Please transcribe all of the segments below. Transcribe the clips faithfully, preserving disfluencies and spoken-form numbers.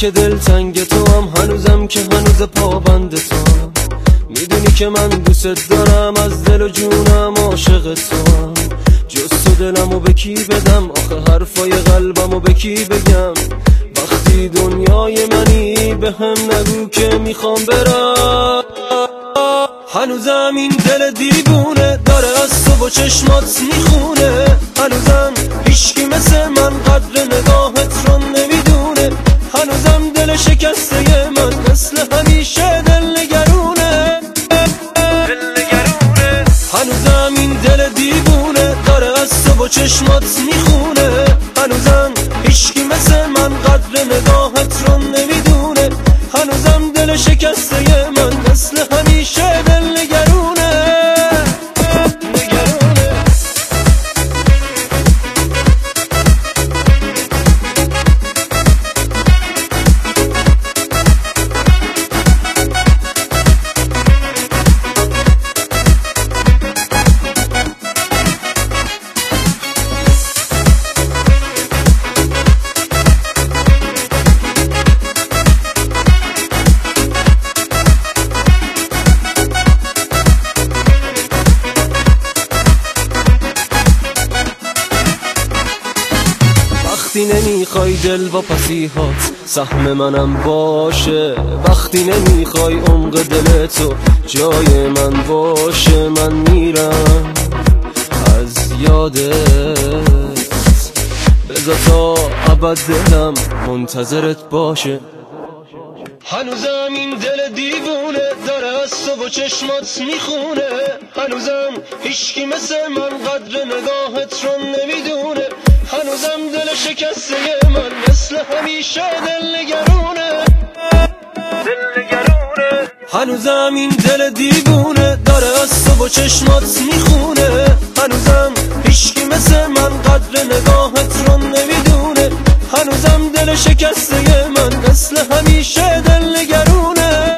که دلتنگ تو هم، هنوزم که هنوز پابند تو هم. میدونی که من دوست دارم، از دل و جونم عاشق تو هم. جز تو دلمو به کی بدم، آخه حرفای قلبمو به کی بگم؟ وقتی دنیای منی به هم نگو که میخوام برم. هنوزم این دل دیوونه داره از تو با چشمات میخونه، هنوزم هیچکی مثل من قدر نگاهت رو نمیدونه، هنوزم دل شکسته من مثل همیشه دل نگرونه. هنوزم این دل دیوونه داره از تو با چشمات میخونه، هنوزم هیچکی مثل من قدر نگاهت رو نمیدونه، هنوزم دل شکسته من مثل همیشه دل نگرونه. وقتی نمیخوای دل و پسیهات سهم منم باشه، وقتی نمیخوای عمق دل تو جای من باشه، من میرم از یادت، بذار تا ابد دلم منتظرت باشه. هنوزم این دل دیوونه داره از تو با چشمات میخونه، هنوزم هیچکی مثل من قدر نگاهت رو نمیدونه، هنوزم دل شکسته من مثل همیشه دل نگرونه. هنوزم این دل دیوونه داره از تو با چشمات میخونه، هنوزم هیچکی مثل من قدر نگاهت رو نمیدونه، هنوزم دل شکسته من مثل همیشه دل نگرونه.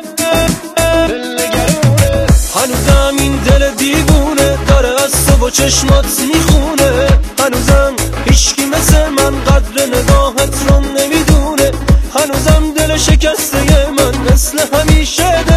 هنوزم این دل دیوونه داره از تو با چشمات میخونه، هنوزم هیچکی مثل من قدر نگاهت رو نمیدونه، هنوزم دل شکسته من مثل همیشه دل